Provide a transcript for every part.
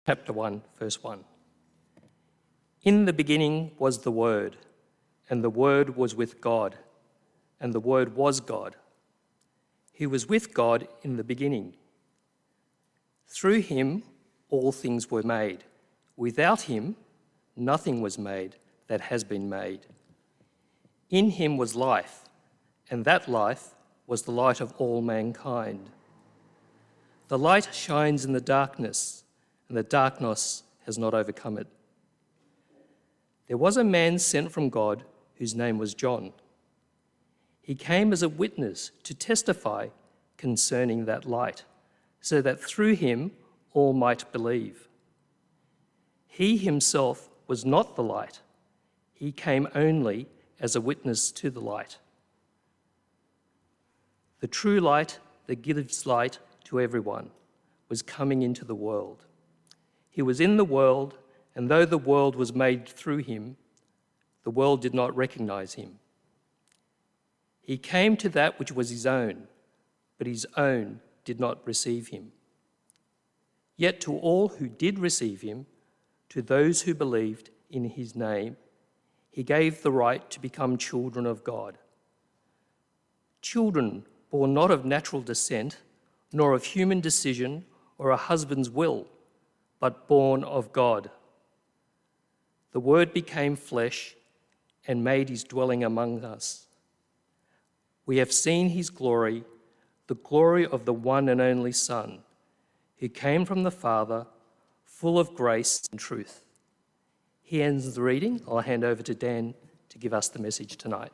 Chapter 1, verse 1. In the beginning was the Word, and the Word was with God, and the Word was God. He was with God in the beginning. Through him all things were made. Without him nothing was made that has been made. In him was life, and that life was the light of all mankind. The light shines in the darkness, and the darkness has not overcome it. There was a man sent from God whose name was John. He came as a witness to testify concerning that light, so that through him all might believe. He himself was not the light. He came only as a witness to the light. The true light that gives light to everyone was coming into the world. He was in the world, and though the world was made through him, the world did not recognize him. He came to that which was his own, but his own did not receive him. Yet to all who did receive him, to those who believed in his name, he gave the right to become children of God. Children born not of natural descent, nor of human decision or a husband's will, but born of God. The Word became flesh and made his dwelling among us. We have seen his glory, the glory of the one and only Son, who came from the Father, full of grace and truth. He ends the reading. I'll hand over to Dan to give us the message tonight.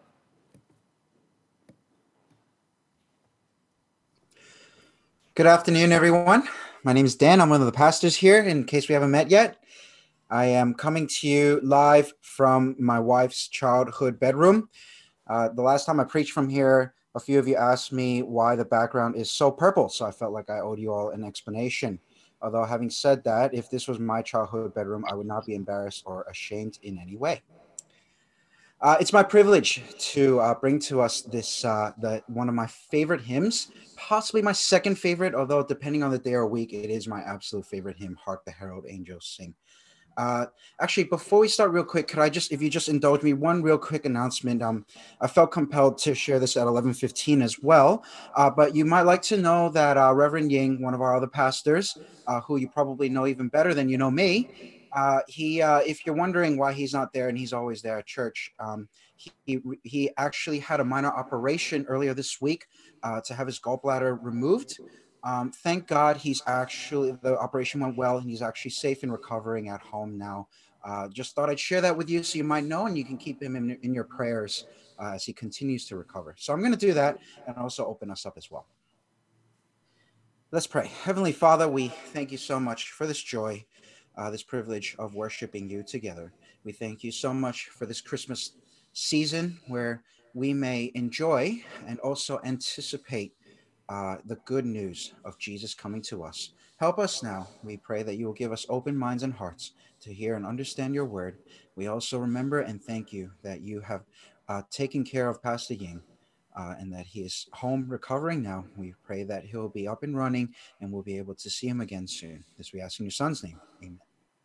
Good afternoon, everyone. My name is Dan. I'm one of the pastors here, in case we haven't met yet. I am coming to you live from my wife's childhood bedroom. The last time I preached from here, a few of you asked me why the background is so purple, so I felt like I owed you all an explanation. Although having said that, if this was my childhood bedroom, I would not be embarrassed or ashamed in any way. It's my privilege to bring to us this one of my favorite hymns, possibly my second favorite, although depending on the day or week, it is my absolute favorite hymn, Hark the Herald Angels Sing. Actually, before we start real quick, could I just, if you just indulge me, one real quick announcement. I felt compelled to share this at 11:15 as well, but you might like to know that Reverend Ying, one of our other pastors, who you probably know even better than you know me, if you're wondering why he's not there and he's always there at church, he actually had a minor operation earlier this week to have his gallbladder removed. Thank God the operation went well and he's actually safe and recovering at home now. Just thought I'd share that with you so you might know, and you can keep him in your prayers as he continues to recover. So I'm going to do that and also open us up as well. Let's pray. Heavenly Father, we thank you so much for this joy, this privilege of worshiping you together. We thank you so much for this Christmas season where we may enjoy and also anticipate the good news of Jesus coming to us. Help us now. We pray that you will give us open minds and hearts to hear and understand your word. We also remember and thank you that you have taken care of Pastor Ying and that he is home recovering now. We pray that he'll be up and running and we'll be able to see him again soon. This we ask in your son's name. Amen.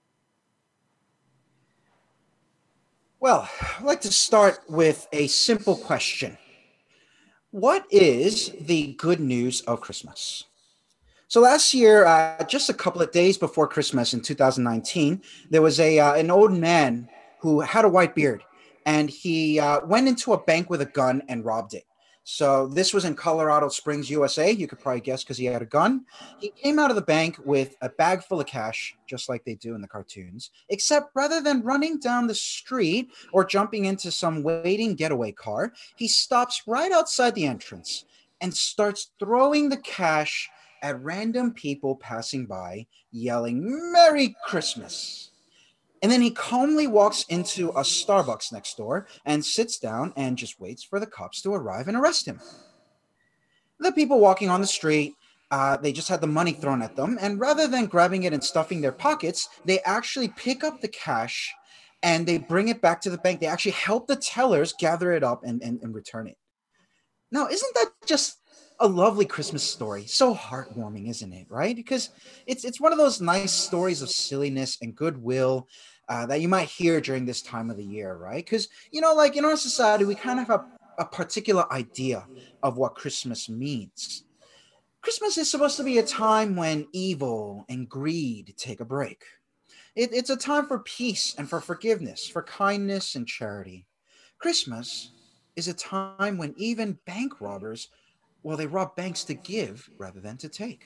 Well, I'd like to start with a simple question. What is the good news of Christmas? So last year, just a couple of days before Christmas in 2019, there was an old man who had a white beard, and he went into a bank with a gun and robbed it. So this was in Colorado Springs, USA. You could probably guess because he had a gun. He came out of the bank with a bag full of cash, just like they do in the cartoons, except rather than running down the street or jumping into some waiting getaway car, he stops right outside the entrance and starts throwing the cash at random people passing by, yelling, "Merry Christmas." And then he calmly walks into a Starbucks next door and sits down and just waits for the cops to arrive and arrest him. The people walking on the street, they just had the money thrown at them. And rather than grabbing it and stuffing their pockets, they actually pick up the cash and they bring it back to the bank. They actually help the tellers gather it up and return it. Now, isn't that just a lovely Christmas story. So heartwarming, isn't it? Right? Because it's one of those nice stories of silliness and goodwill that you might hear during this time of the year, right? Because like in our society, we kind of have a particular idea of what Christmas means. Christmas is supposed to be a time when evil and greed take a break. It's a time for peace and for forgiveness, for kindness and charity. Christmas is a time when even bank robbers, well, they rob banks to give rather than to take.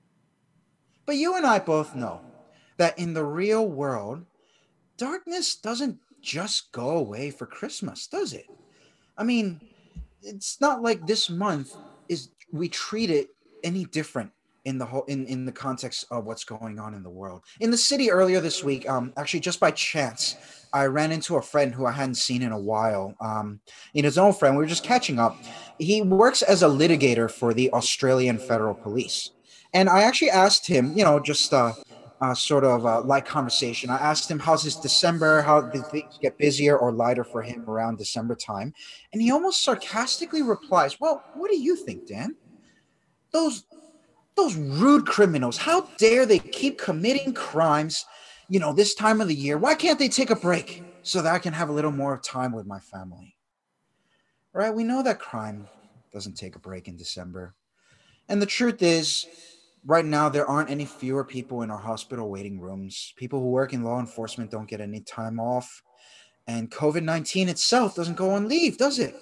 But you and I both know that in the real world, darkness doesn't just go away for Christmas, does it? I mean, it's not like this month is we treat it any different in the whole in the context of what's going on in the world. In the city earlier this week, actually just by chance, I ran into a friend who I hadn't seen in a while. His own friend, we were just catching up. He works as a litigator for the Australian Federal Police. And I actually asked him, just sort of light conversation. I asked him how's his December, how did things get busier or lighter for him around December time, and he almost sarcastically replies, "Well, what do you think, Dan? Those those rude criminals, how dare they keep committing crimes, this time of the year? Why can't they take a break so that I can have a little more time with my family?" Right? We know that crime doesn't take a break in December. And the truth is, right now, there aren't any fewer people in our hospital waiting rooms. People who work in law enforcement don't get any time off. And COVID-19 itself doesn't go on leave, does it?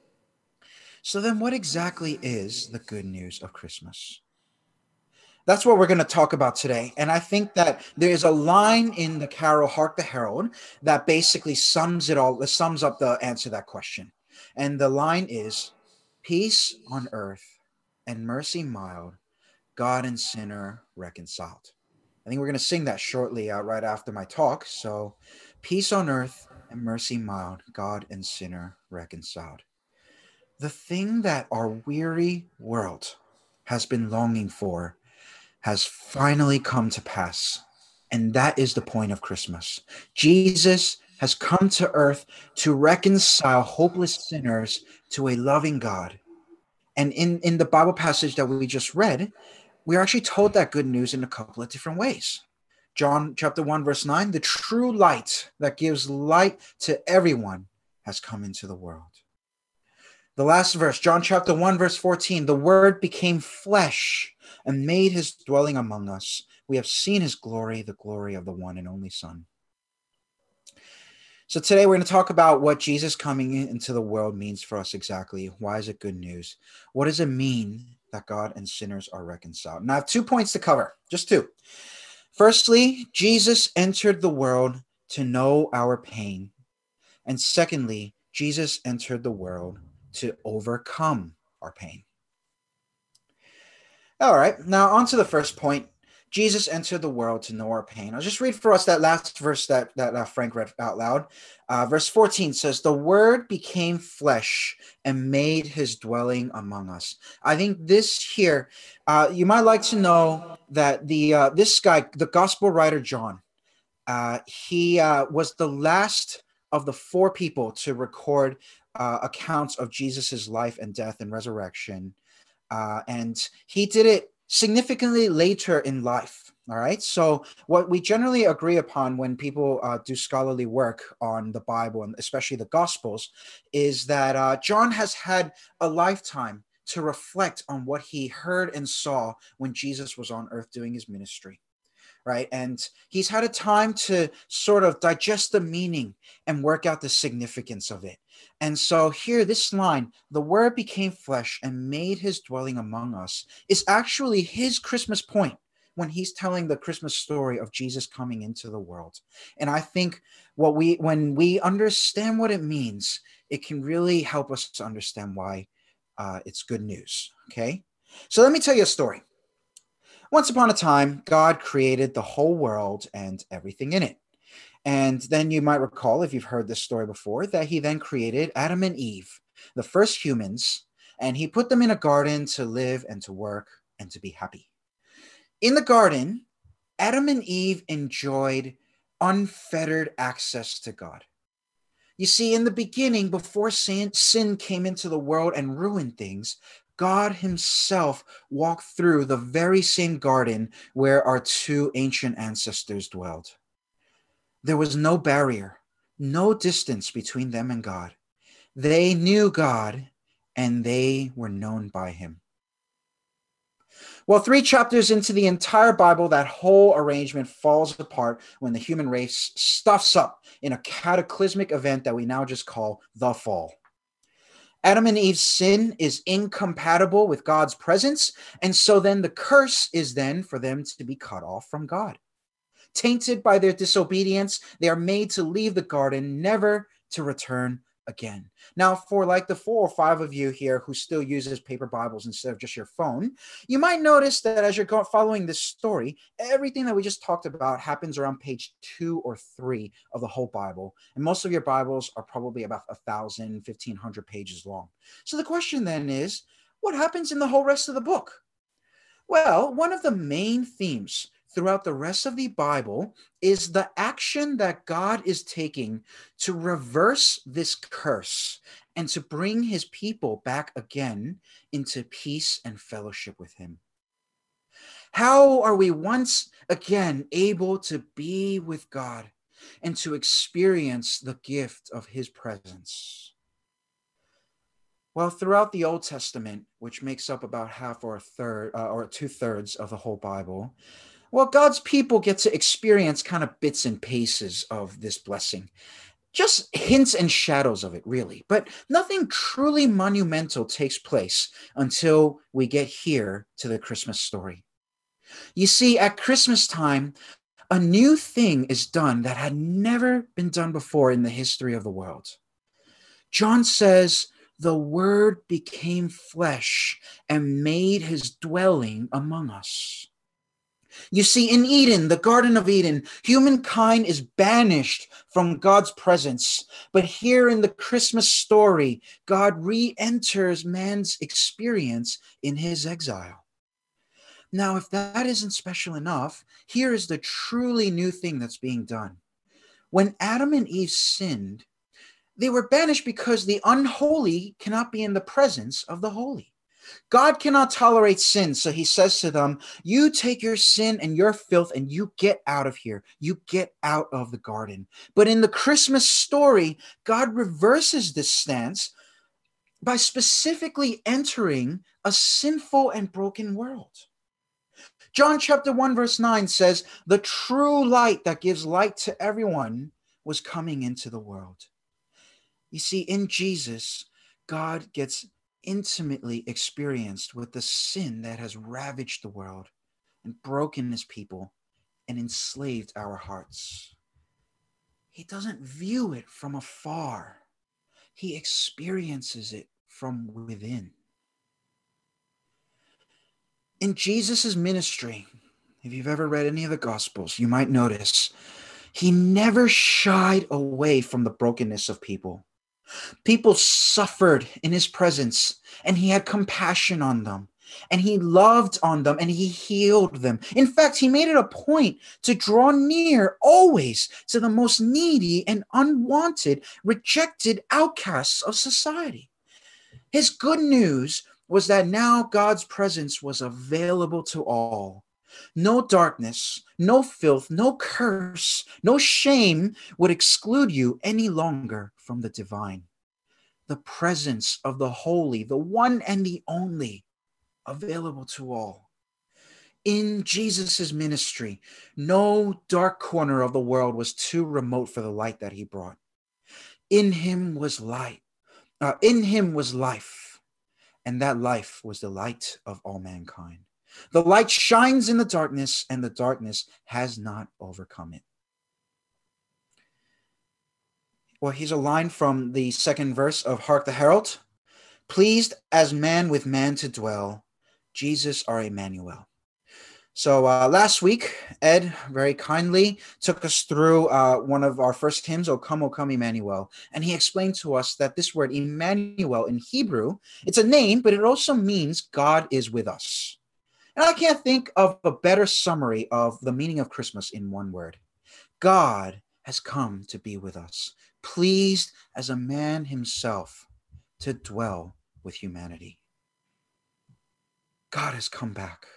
So then, what exactly is the good news of Christmas? That's what we're going to talk about today. And I think that there's a line in the carol Hark the Herald that basically sums up the answer to that question. And the line is, peace on earth and mercy mild, God and sinner reconciled. I think we're going to sing that shortly right after my talk. So, peace on earth and mercy mild, God and sinner reconciled. The thing that our weary world has been longing for has finally come to pass. And that is the point of Christmas. Jesus has come to earth to reconcile hopeless sinners to a loving God. And in the Bible passage that we just read, we're actually told that good news in a couple of different ways. John chapter 1, verse 9, the true light that gives light to everyone has come into the world. The last verse, John chapter 1, verse 14, the word became flesh and made his dwelling among us. We have seen his glory, the glory of the one and only Son. So today we're going to talk about what Jesus coming into the world means for us exactly. Why is it good news? What does it mean that God and sinners are reconciled? And I have 2 points to cover, just 2. Firstly, Jesus entered the world to know our pain. And secondly, Jesus entered the world to overcome our pain. All right, now on to the first point. Jesus entered the world to know our pain. I'll just read for us that last verse that Frank read out loud. Verse 14 says, the word became flesh and made his dwelling among us. I think this here, you might like to know that this guy, the gospel writer John, he was the last of the 4 people to record accounts of Jesus's life and death and resurrection. And he did it significantly later in life. All right. So what we generally agree upon when people do scholarly work on the Bible, and especially the Gospels, is that John has had a lifetime to reflect on what he heard and saw when Jesus was on earth doing his ministry. Right. And he's had a time to sort of digest the meaning and work out the significance of it. And so here, this line, the word became flesh and made his dwelling among us, is actually his Christmas point when he's telling the Christmas story of Jesus coming into the world. And I think when we understand what it means, it can really help us to understand why it's good news. Okay. So let me tell you a story. Once upon a time, God created the whole world and everything in it. And then you might recall, if you've heard this story before, that he then created Adam and Eve, the first humans, and he put them in a garden to live and to work and to be happy. In the garden, Adam and Eve enjoyed unfettered access to God. You see, in the beginning, before sin came into the world and ruined things, God himself walked through the very same garden where our two ancient ancestors dwelled. There was no barrier, no distance between them and God. They knew God, and they were known by him. Well, 3 chapters into the entire Bible, that whole arrangement falls apart when the human race stuffs up in a cataclysmic event that we now just call the fall. Adam and Eve's sin is incompatible with God's presence, and so then the curse is then for them to be cut off from God. Tainted by their disobedience, they are made to leave the garden, never to return again. Now, for like the 4 or 5 of you here who still uses paper Bibles instead of just your phone, you might notice that as you're following this story, everything that we just talked about happens around page 2 or 3 of the whole Bible. And most of your Bibles are probably about 1,000, 1,500 pages long. So the question then is, what happens in the whole rest of the book? Well, one of the main themes throughout the rest of the Bible is the action that God is taking to reverse this curse and to bring his people back again into peace and fellowship with him. How are we once again able to be with God and to experience the gift of his presence? Well, throughout the Old Testament, which makes up about half or a third or 2/3 of the whole Bible, well, God's people get to experience kind of bits and pieces of this blessing. Just hints and shadows of it, really. But nothing truly monumental takes place until we get here to the Christmas story. You see, at Christmas time, a new thing is done that had never been done before in the history of the world. John says, the Word became flesh and made his dwelling among us. You see, in Eden, the Garden of Eden, humankind is banished from God's presence. But here in the Christmas story, God re-enters man's experience in his exile. Now, if that isn't special enough, here is the truly new thing that's being done. When Adam and Eve sinned, they were banished because the unholy cannot be in the presence of the holy. God cannot tolerate sin, so he says to them, you take your sin and your filth and you get out of here. You get out of the garden. But in the Christmas story, God reverses this stance by specifically entering a sinful and broken world. John chapter 1 verse 9 says, the true light that gives light to everyone was coming into the world. You see, in Jesus, God gets intimately experienced with the sin that has ravaged the world and broken his people and enslaved our hearts. He doesn't view it from afar. He experiences it from within. In Jesus' ministry, if you've ever read any of the Gospels, you might notice he never shied away from the brokenness of people. People suffered in his presence, and he had compassion on them, and he loved on them, and he healed them. In fact, he made it a point to draw near always to the most needy and unwanted, rejected outcasts of society. His good news was that now God's presence was available to all. No darkness, no filth, no curse, no shame would exclude you any longer from the divine. The presence of the holy, the one and the only, available to all. In Jesus' ministry, no dark corner of the world was too remote for the light that he brought. In him was light. In him was life, and that life was the light of all mankind. The light shines in the darkness, and the darkness has not overcome it. Well, here's a line from the second verse of Hark the Herald. Pleased as man with man to dwell, Jesus our Emmanuel. So last week, Ed very kindly took us through one of our first hymns, O Come, Emmanuel. And he explained to us that this word Emmanuel in Hebrew, it's a name, but it also means God is with us. And I can't think of a better summary of the meaning of Christmas in one word. God has come to be with us, pleased as a man himself to dwell with humanity. God has come back.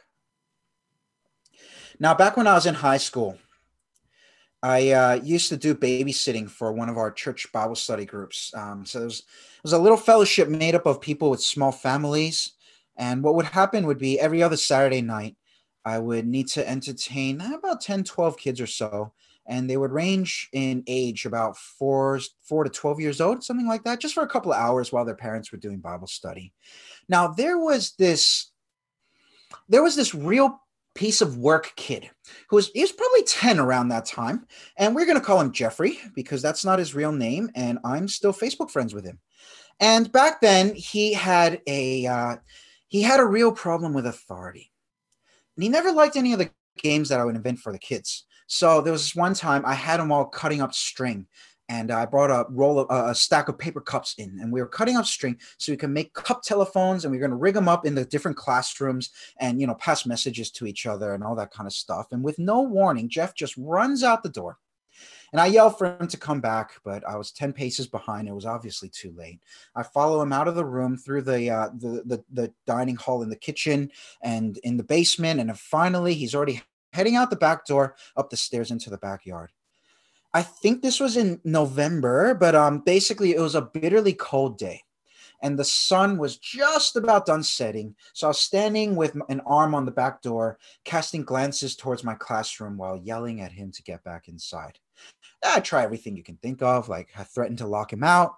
Now, back when I was in high school, I used to do babysitting for one of our church Bible study groups. So it was a little fellowship made up of people with small families. And what would happen would be every other Saturday night, I would need to entertain about 10, 12 kids or so. And they would range in age about 4 to 12 years old, something like that, just for a couple of hours while their parents were doing Bible study. Now, there was this real piece of work kid he was probably 10 around that time, and we're going to call him Jeffrey because that's not his real name, and I'm still Facebook friends with him. And back then he had a real problem with authority, and he never liked any of the games that I would invent for the kids. So there was this one time I had them all cutting up string, and I brought a stack of paper cups in, and we were cutting up string so we could make cup telephones, and we were going to rig them up in the different classrooms and pass messages to each other and all that kind of stuff. And with no warning, Jeff just runs out the door. And I yelled for him to come back, but I was 10 paces behind. It was obviously too late. I follow him out of the room through the dining hall in the kitchen and in the basement. And then finally, he's already heading out the back door, up the stairs into the backyard. I think this was in November, but basically it was a bitterly cold day. And the sun was just about done setting. So I was standing with an arm on the back door, casting glances towards my classroom while yelling at him to get back inside. I try everything you can think of, like I threatened to lock him out.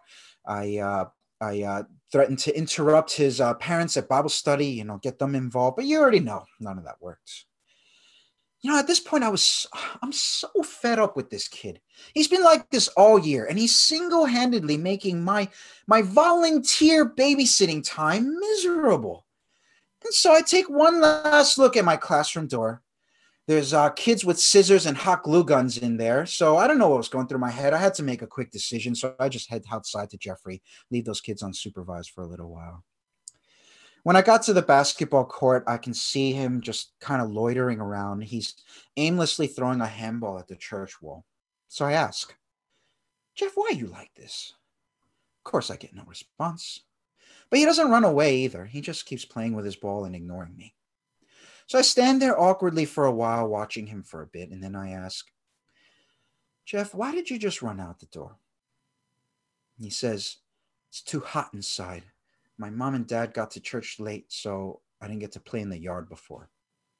I threatened to interrupt his parents at Bible study, get them involved. But you already know, none of that worked. At this point, I'm so fed up with this kid. He's been like this all year, and he's single-handedly making my volunteer babysitting time miserable. And so I take one last look at my classroom door. There's kids with scissors and hot glue guns in there. So I don't know what was going through my head. I had to make a quick decision. So I just head outside to Jeffrey, leave those kids unsupervised for a little while. When I got to the basketball court, I can see him just kind of loitering around. He's aimlessly throwing a handball at the church wall. So I ask, Jeff, why are you like this? Of course, I get no response. But he doesn't run away either. He just keeps playing with his ball and ignoring me. So I stand there awkwardly for a while, watching him for a bit, and then I ask, Jeff, why did you just run out the door? He says, it's too hot inside. My mom and dad got to church late, so I didn't get to play in the yard before.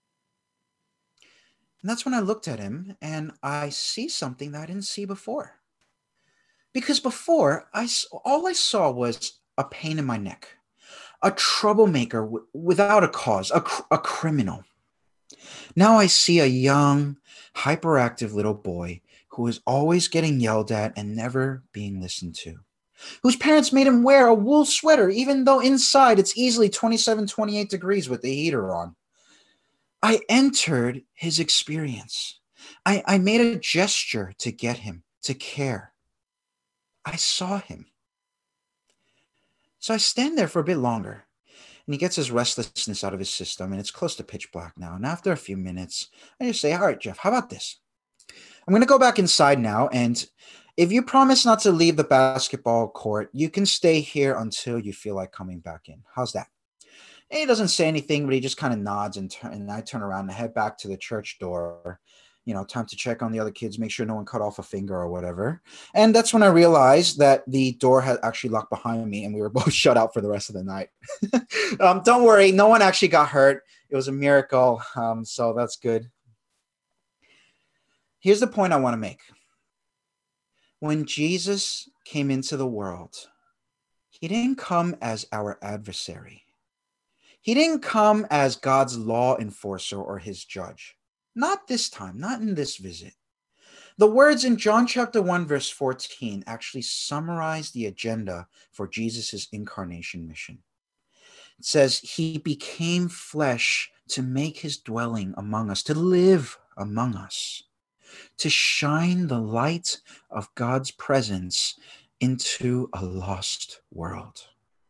And that's when I looked at him, and I see something that I didn't see before. Because before, all I saw was a pain in my neck, a troublemaker without a cause, a criminal. Now I see a young, hyperactive little boy who is always getting yelled at and never being listened to, whose parents made him wear a wool sweater, even though inside it's easily 27, 28 degrees with the heater on. I entered his experience. I made a gesture to get him to care. I saw him. So I stand there for a bit longer, and he gets his restlessness out of his system, and it's close to pitch black now. And after a few minutes, I just say, all right, Jeff, how about this? I'm going to go back inside now, and if you promise not to leave the basketball court, you can stay here until you feel like coming back in. How's that? And he doesn't say anything, but he just kind of nods, and I turn around and head back to the church door. Time to check on the other kids, make sure no one cut off a finger or whatever. And that's when I realized that the door had actually locked behind me, and we were both shut out for the rest of the night. Don't worry, no one actually got hurt. It was a miracle, so that's good. Here's the point I want to make. When Jesus came into the world, he didn't come as our adversary. He didn't come as God's law enforcer or his judge. Not this time, not in this visit. The words in John chapter 1, verse 14 actually summarize the agenda for Jesus' incarnation mission. It says, he became flesh to make his dwelling among us, to live among us, to shine the light of God's presence into a lost world.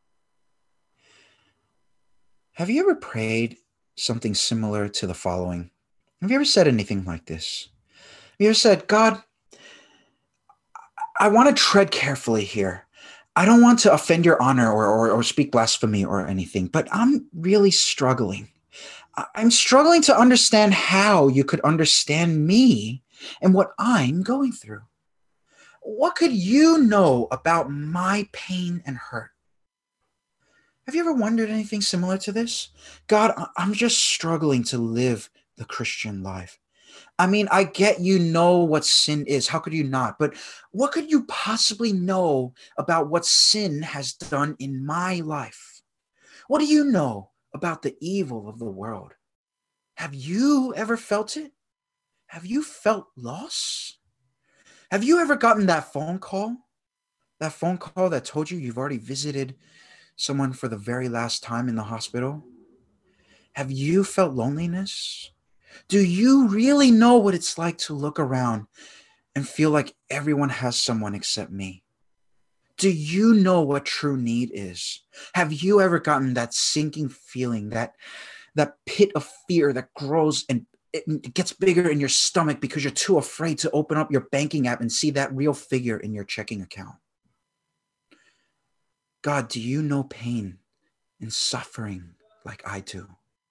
Have you ever prayed something similar to the following? Have you ever said anything like this? Have you ever said, God, I want to tread carefully here. I don't want to offend your honor or speak blasphemy or anything, but I'm really struggling. I'm struggling to understand how you could understand me and what I'm going through. What could you know about my pain and hurt? Have you ever wondered anything similar to this? God, I'm just struggling to live the Christian life. I mean, I get you know what sin is. How could you not? But what could you possibly know about what sin has done in my life? What do you know about the evil of the world? Have you ever felt it? Have you felt loss? Have you ever gotten that phone call? That phone call that told you you've already visited someone for the very last time in the hospital? Have you felt loneliness? Do you really know what it's like to look around and feel like everyone has someone except me? Do you know what true need is? Have you ever gotten that sinking feeling, that pit of fear that grows and it gets bigger in your stomach because you're too afraid to open up your banking app and see that real figure in your checking account? God, do you know pain and suffering like I do?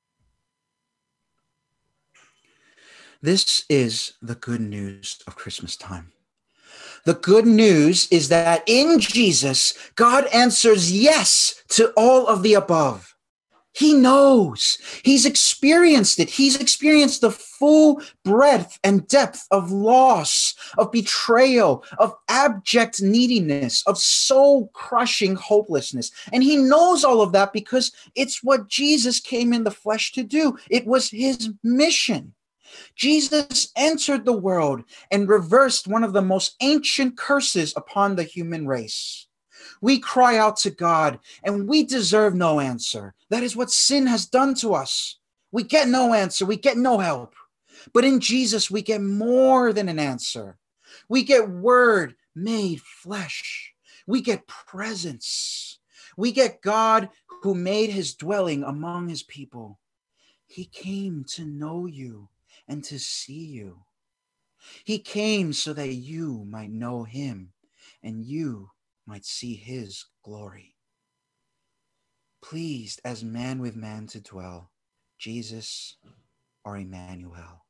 This is the good news of Christmas time. The good news is that in Jesus, God answers yes to all of the above. He knows. He's experienced it. He's experienced the full breadth and depth of loss, of betrayal, of abject neediness, of soul crushing hopelessness. And he knows all of that because it's what Jesus came in the flesh to do. It was his mission. Jesus entered the world and reversed one of the most ancient curses upon the human race. We cry out to God and we deserve no answer. That is what sin has done to us. We get no answer. We get no help. But in Jesus, we get more than an answer. We get word made flesh. We get presence. We get God who made his dwelling among his people. He came to know you and to see you. He came so that you might know him and you might see his glory. Pleased as man with man to dwell, Jesus our Emmanuel.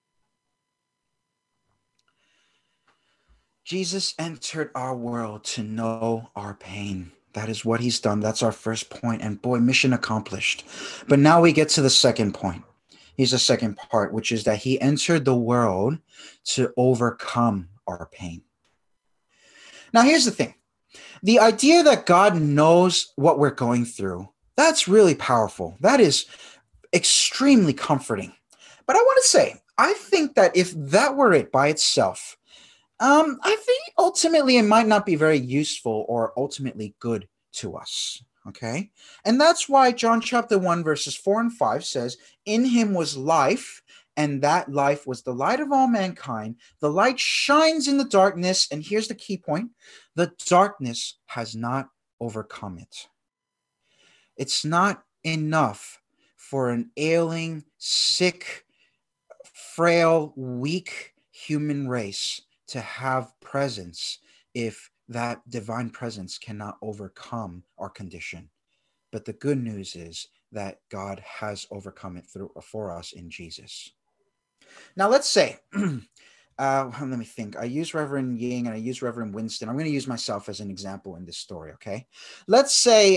Jesus entered our world to know our pain. That is what he's done. That's our first point. And boy, mission accomplished. But now we get to the second point. Here's the second part, which is that he entered the world to overcome our pain. Now, here's the thing. The idea that God knows what we're going through, that's really powerful. That is extremely comforting. But I want to say, I think that if that were it by itself, I think ultimately it might not be very useful or ultimately good to us. Okay. And that's why John chapter 1, verses 4 and 5 says, "In him was life, and that life was the light of all mankind. The light shines in the darkness." And here's the key point: the darkness has not overcome it. It's not enough for an ailing, sick, frail, weak human race to have presence if that divine presence cannot overcome our condition. But the good news is that God has overcome it for us in Jesus. Now, let's say, let me think. I use Reverend Ying and I use Reverend Winston. I'm going to use myself as an example in this story, okay? Let's say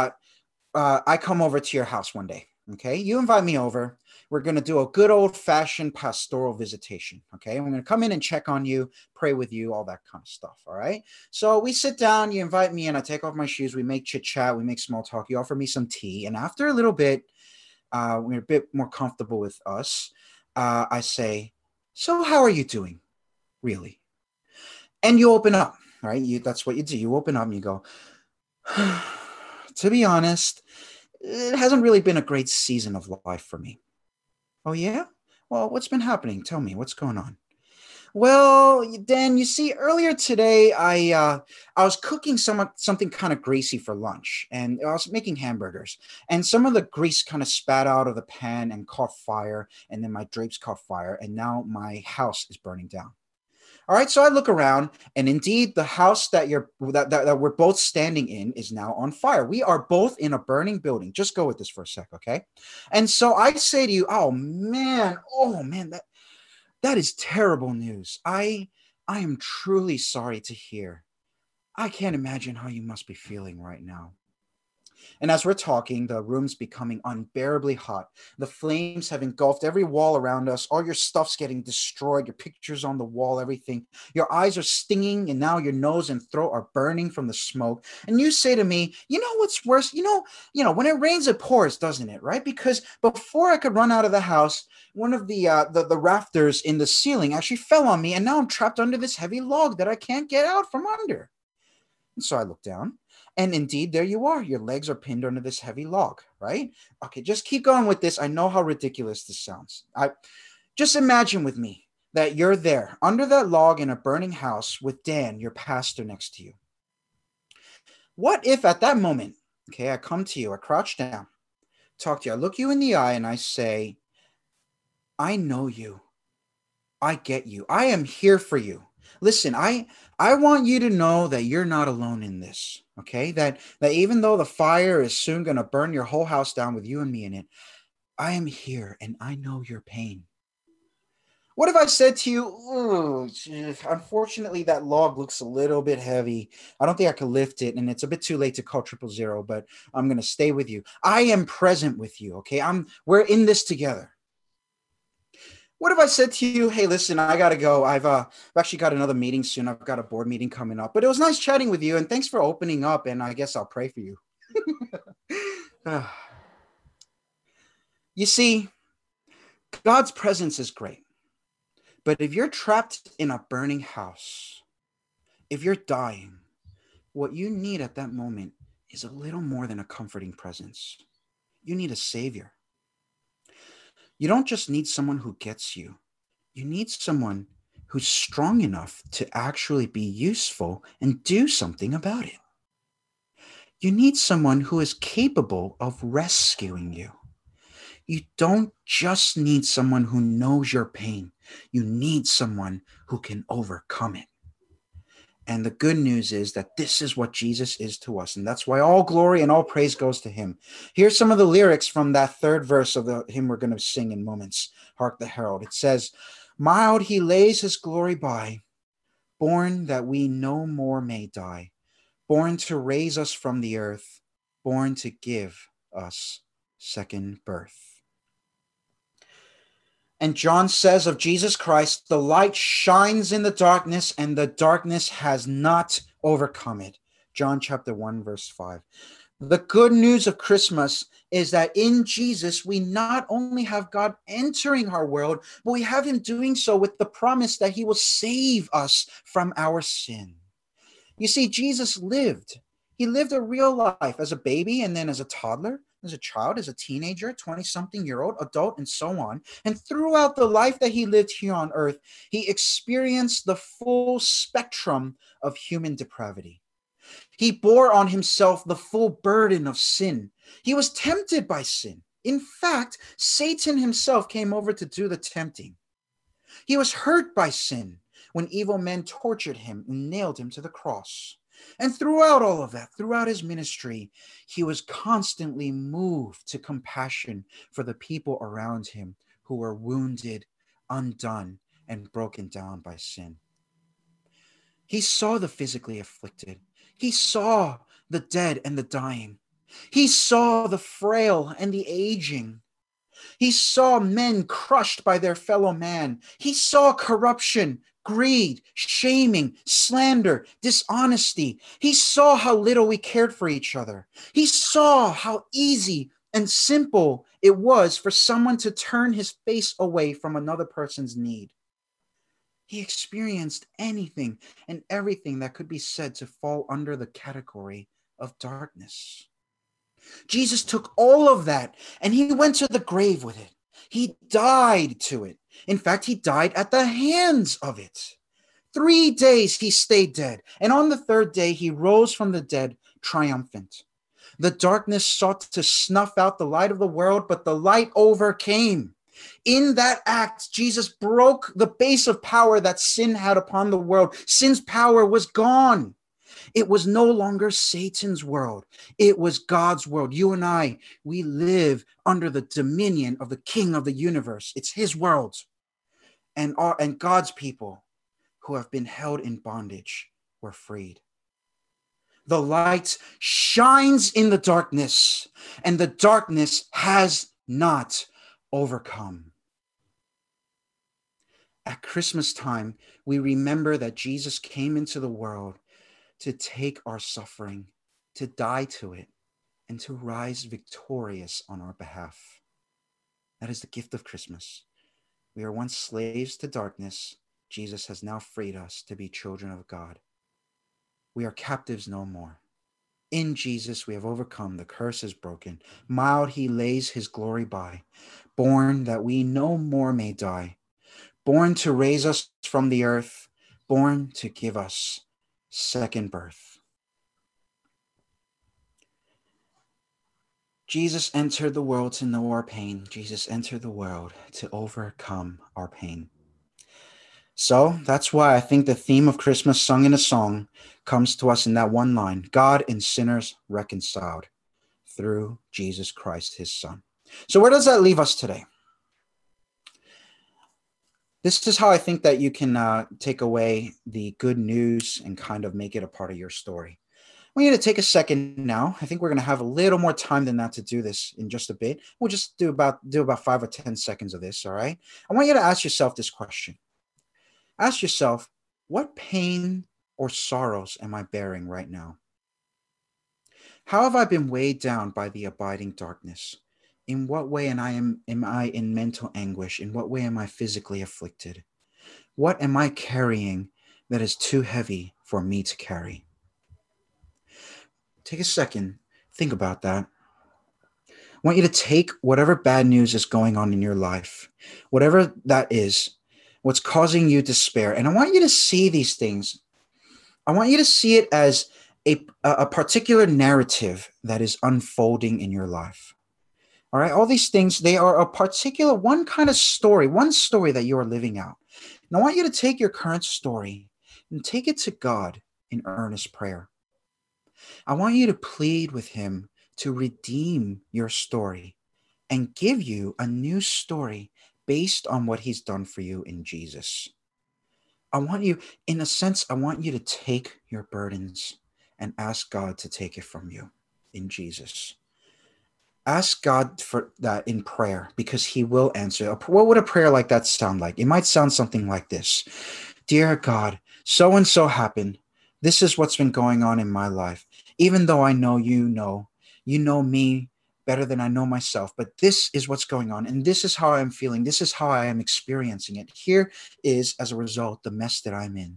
I come over to your house one day, okay? You invite me over. We're going to do a good old-fashioned pastoral visitation, okay? I'm going to come in and check on you, pray with you, all that kind of stuff, all right? So we sit down, you invite me in, I take off my shoes, we make chit-chat, we make small talk, you offer me some tea, and after a little bit, we're a bit more comfortable with us, I say, "So how are you doing, really?" And you open up, right? That's what you do. You open up and you go, "To be honest, it hasn't really been a great season of life for me." "Oh, yeah? Well, what's been happening? Tell me, what's going on?" "Well, Dan, you see, earlier today, I was cooking something kind of greasy for lunch, and I was making hamburgers, and some of the grease kind of spat out of the pan and caught fire, and then my drapes caught fire, and now my house is burning down." All right, so I look around, and indeed, the house that we're both standing in is now on fire. We are both in a burning building. Just go with this for a sec, okay? And so I say to you, oh man, that is terrible news. I am truly sorry to hear. I can't imagine how you must be feeling right now. And as we're talking, the room's becoming unbearably hot. The flames have engulfed every wall around us. All your stuff's getting destroyed. Your pictures on the wall, everything. Your eyes are stinging, and now your nose and throat are burning from the smoke. And you say to me, you know what's worse? When it rains, it pours, doesn't it? Right? Because before I could run out of the house, one of the rafters in the ceiling actually fell on me, and now I'm trapped under this heavy log that I can't get out from under. And so I look down, and indeed, there you are. Your legs are pinned under this heavy log, right? Okay, just keep going with this. I know how ridiculous this sounds. I just imagine with me that you're there under that log in a burning house with Dan, your pastor, next to you. What if at that moment, okay, I come to you, I crouch down, talk to you, I look you in the eye, and I say, I know you. I get you. I am here for you. Listen, I want you to know that you're not alone in this. Okay? That even though the fire is soon going to burn your whole house down with you and me in it, I am here and I know your pain. What if I said to you, "Ooh, unfortunately, that log looks a little bit heavy. I don't think I can lift it, and it's a bit too late to call 000, but I'm going to stay with you. I am present with you, okay? We're in this together." What if I said to you, hey, listen, I got to go. I've actually got another meeting soon. I've got a board meeting coming up, but it was nice chatting with you, and thanks for opening up, and I guess I'll pray for you. You see, God's presence is great, but if you're trapped in a burning house, if you're dying, what you need at that moment is a little more than a comforting presence. You need a savior. You don't just need someone who gets you. You need someone who's strong enough to actually be useful and do something about it. You need someone who is capable of rescuing you. You don't just need someone who knows your pain. You need someone who can overcome it. And the good news is that this is what Jesus is to us. And that's why all glory and all praise goes to him. Here's some of the lyrics from that third verse of the hymn we're going to sing in moments. Hark the Herald. It says, mild he lays his glory by, born that we no more may die, born to raise us from the earth, born to give us second birth. And John says of Jesus Christ, the light shines in the darkness and the darkness has not overcome it. John chapter 1, verse 5. The good news of Christmas is that in Jesus, we not only have God entering our world, but we have him doing so with the promise that he will save us from our sin. You see, Jesus lived. He lived a real life as a baby and then as a toddler, as a child, as a teenager, 20-something-year-old, adult, and so on. And throughout the life that he lived here on earth, he experienced the full spectrum of human depravity. He bore on himself the full burden of sin. He was tempted by sin. In fact, Satan himself came over to do the tempting. He was hurt by sin when evil men tortured him and nailed him to the cross. And throughout all of that, throughout his ministry, he was constantly moved to compassion for the people around him who were wounded, undone, and broken down by sin. He saw the physically afflicted. He saw the dead and the dying. He saw the frail and the aging. He saw men crushed by their fellow man. He saw corruption, greed, shaming, slander, dishonesty. He saw how little we cared for each other. He saw how easy and simple it was for someone to turn his face away from another person's need. He experienced anything and everything that could be said to fall under the category of darkness. Jesus took all of that and he went to the grave with it. He died to it. In fact, he died at the hands of it. 3 days he stayed dead, and on the third day he rose from the dead triumphant. The darkness sought to snuff out the light of the world, but the light overcame. In that act, Jesus broke the base of power that sin had upon the world. Sin's power was gone. It was no longer Satan's world. It was God's world. You and I, we live under the dominion of the King of the universe. It's his world. And God's people who have been held in bondage were freed. The light shines in the darkness, and the darkness has not overcome. At Christmas time, we remember that Jesus came into the world to take our suffering, to die to it, and to rise victorious on our behalf. That is the gift of Christmas. We are once slaves to darkness. Jesus has now freed us to be children of God. We are captives no more. In Jesus, we have overcome. The curse is broken. Mild he lays his glory by, born that we no more may die, born to raise us from the earth, born to give us second birth. Jesus entered the world to know our pain. Jesus entered the world to overcome our pain. So that's why I think the theme of Christmas sung in a song comes to us in that one line: God and sinners reconciled through Jesus Christ, his son. So where does that leave us today? This is how I think that you can take away the good news and kind of make it a part of your story. I want you to take a second now. I think we're going to have a little more time than that to do this in just a bit. We'll just do about 5 or 10 seconds of this, all right? I want you to ask yourself this question. Ask yourself, what pain or sorrows am I bearing right now? How have I been weighed down by the abiding darkness? In what way am I in mental anguish? In what way am I physically afflicted? What am I carrying that is too heavy for me to carry? Take a second, think about that. I want you to take whatever bad news is going on in your life, whatever that is, what's causing you despair, and I want you to see these things. I want you to see it as a particular narrative that is unfolding in your life. All right, all these things, they are a particular one kind of story, one story that you are living out. And I want you to take your current story and take it to God in earnest prayer. I want you to plead with him to redeem your story and give you a new story based on what he's done for you in Jesus. I want you to take your burdens and ask God to take it from you in Jesus. Ask God for that in prayer because he will answer. What would a prayer like that sound like? It might sound something like this. Dear God, so-and-so happened. This is what's been going on in my life. Even though I know you know me better than I know myself, but this is what's going on. And this is how I'm feeling. This is how I am experiencing it. Here is, as a result, the mess that I'm in.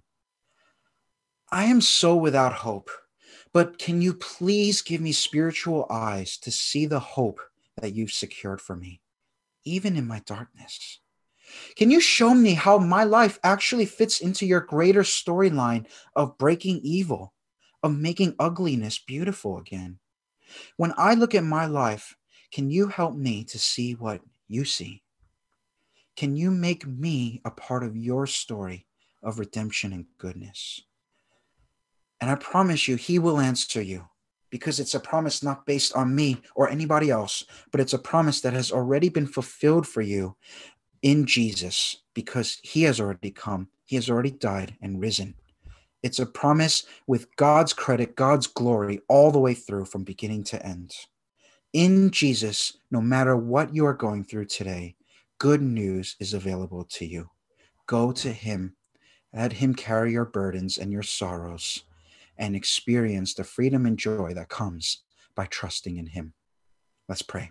I am so without hope. But can you please give me spiritual eyes to see the hope that you've secured for me, even in my darkness? Can you show me how my life actually fits into your greater storyline of breaking evil, of making ugliness beautiful again? When I look at my life, can you help me to see what you see? Can you make me a part of your story of redemption and goodness? And I promise you, he will answer you because it's a promise not based on me or anybody else, but it's a promise that has already been fulfilled for you in Jesus because he has already come. He has already died and risen. It's a promise with God's credit, God's glory all the way through from beginning to end. In Jesus, no matter what you are going through today, good news is available to you. Go to him. Let him carry your burdens and your sorrows and experience the freedom and joy that comes by trusting in him. Let's pray.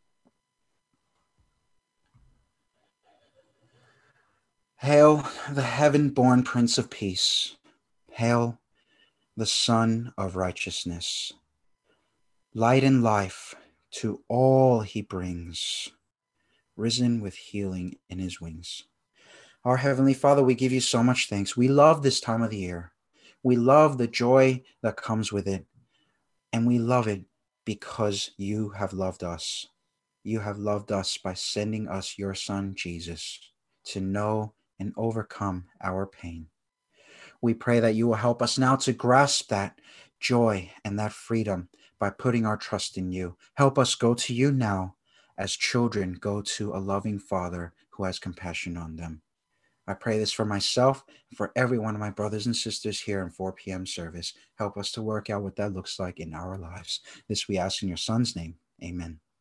Hail the heaven-born Prince of Peace. Hail the Son of Righteousness. Light and life to all he brings, risen with healing in his wings. Our Heavenly Father, we give you so much thanks. We love this time of the year. We love the joy that comes with it. And we love it because you have loved us. you have loved us by sending us your Son, Jesus, to know and overcome our pain. We pray that you will help us now to grasp that joy and that freedom by putting our trust in you. Help us go to you now as children go to a loving Father who has compassion on them. I pray this for myself, for every one of my brothers and sisters here in 4 p.m. service. Help us to work out what that looks like in our lives. This we ask in your Son's name. Amen.